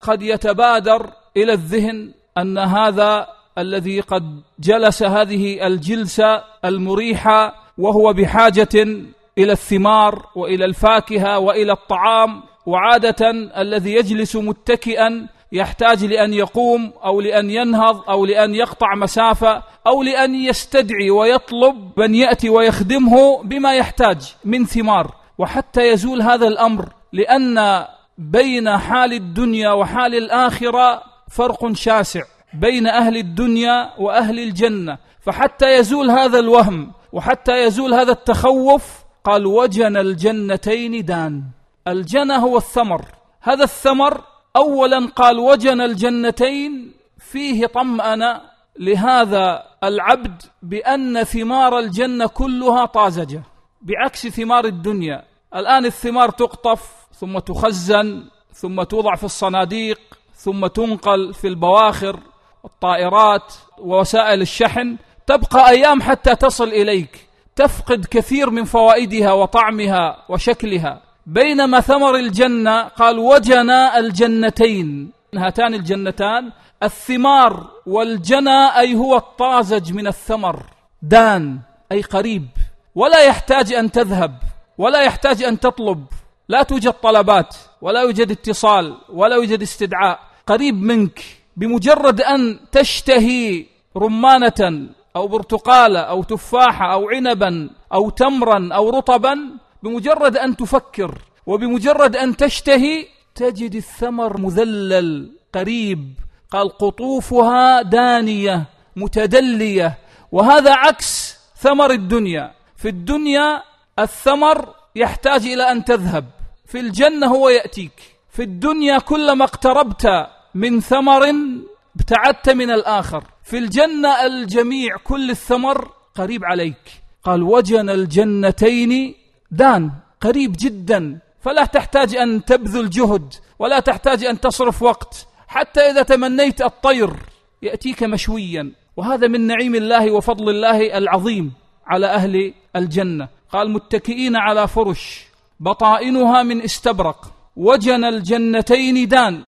قد يتبادر إلى الذهن أن هذا الذي قد جلس هذه الجلسة المريحة وهو بحاجة إلى الثمار وإلى الفاكهة وإلى الطعام، وعادة الذي يجلس متكئا يحتاج لأن يقوم أو لأن ينهض أو لأن يقطع مسافة أو لأن يستدعي ويطلب من يأتي ويخدمه بما يحتاج من ثمار. وحتى يزول هذا الأمر، لأن بين حال الدنيا وحال الآخرة فرق شاسع بين أهل الدنيا وأهل الجنة، فحتى يزول هذا الوهم وحتى يزول هذا التخوف قال وجن الجنتين دان. الجنة هو الثمر، هذا الثمر أولا قال وجن الجنتين، فيه طمأنة لهذا العبد بأن ثمار الجنة كلها طازجة، بعكس ثمار الدنيا. الآن الثمار تقطف ثم تخزن ثم توضع في الصناديق ثم تنقل في البواخر الطائرات ووسائل الشحن، تبقى أيام حتى تصل إليك، تفقد كثير من فوائدها وطعمها وشكلها. بينما ثمر الجنة قال وجنا الجنتين، هاتان الجنتان الثمار والجنى أي هو الطازج من الثمر، دان أي قريب، ولا يحتاج أن تذهب ولا يحتاج أن تطلب، لا توجد طلبات ولا يوجد اتصال ولا يوجد استدعاء، قريب منك. بمجرد أن تشتهي رمانة أو برتقالة أو تفاحة أو عنبا أو تمرا أو رطبا، بمجرد أن تفكر وبمجرد أن تشتهي تجد الثمر مذلل قريب. قال قطوفها دانية متدلية، وهذا عكس ثمر الدنيا. في الدنيا الثمر يحتاج إلى أن تذهب، في الجنة هو يأتيك. في الدنيا كلما اقتربت من ثمر ابتعدت من الآخر، في الجنة الجميع كل الثمر قريب عليك. قال وجن الجنتين دان، قريب جدا، فلا تحتاج أن تبذل جهد ولا تحتاج أن تصرف وقت، حتى إذا تمنيت الطير يأتيك مشويا. وهذا من نعيم الله وفضل الله العظيم على أهل الجنة. قال متكئين على فرش بطائنها من استبرق وجن الجنتين دان.